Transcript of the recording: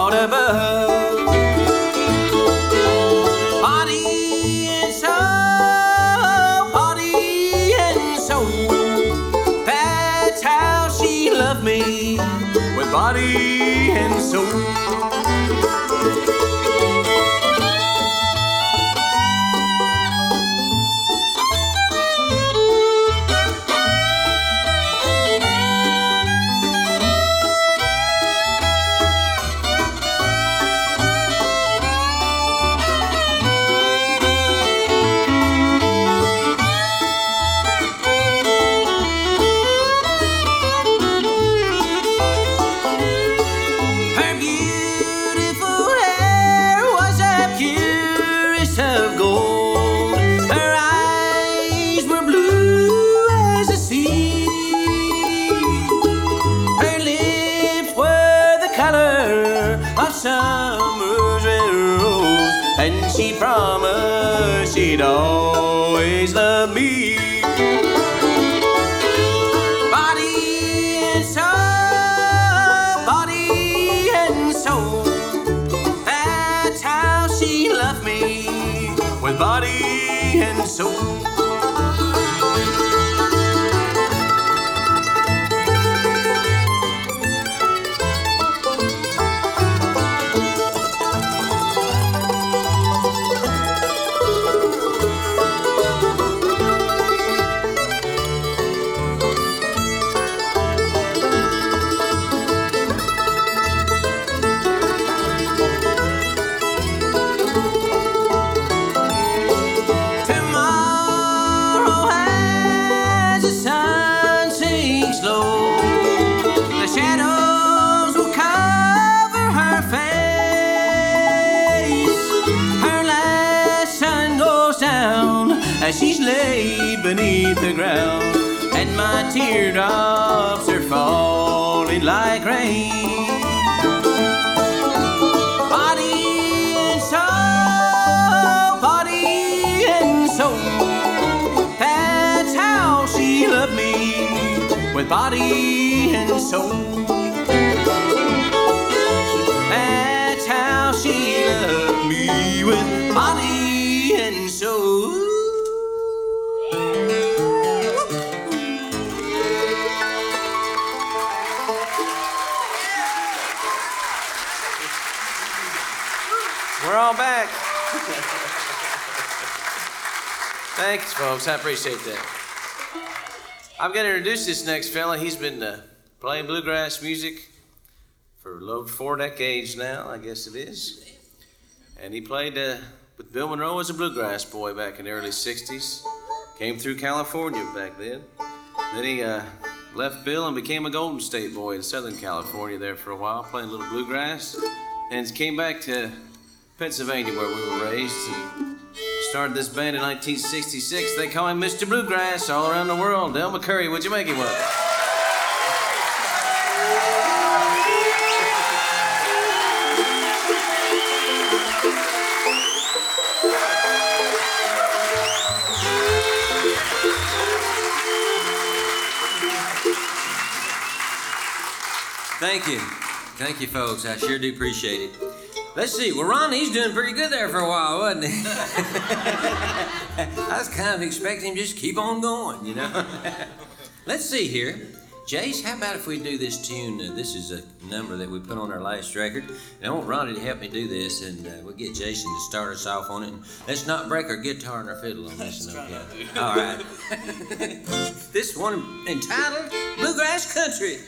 thought above. Body and soul, body and soul. That's how she loved me, with body and soul. Summer's red rose, and she promised she'd always love me. Body and soul, body and soul. That's how she loved me, with body and soul. As she's laid beneath the ground, and my teardrops are falling like rain. Body and soul, body and soul. That's how she loved me, with body and soul. That's how she loved me, with body and soul. We're all back. Thanks, folks. I appreciate that. I'm going to introduce this next fella. He's been playing bluegrass music for over 4 decades now, I guess it is. And he played with Bill Monroe as a bluegrass boy back in the early 60s. Came through California back then. Then he left Bill and became a Golden State boy in Southern California there for a while, playing a little bluegrass. And came back to Pennsylvania, where we were raised, and started this band in 1966. They call him Mr. Bluegrass all around the world. Del McCoury, would you make him work? Thank you. Thank you, folks. I sure do appreciate it. Let's see. Well, Ron, he's doing pretty good there for a while, wasn't he? I was kind of expecting him just keep on going, you know? Let's see here. Jace, how about if we do this tune? This is a number that we put on our last record. And I want Ronnie to help me do this, and we'll get Jason to start us off on it. And let's not break our guitar and our fiddle on this. Okay? All right. This one entitled Bluegrass Country.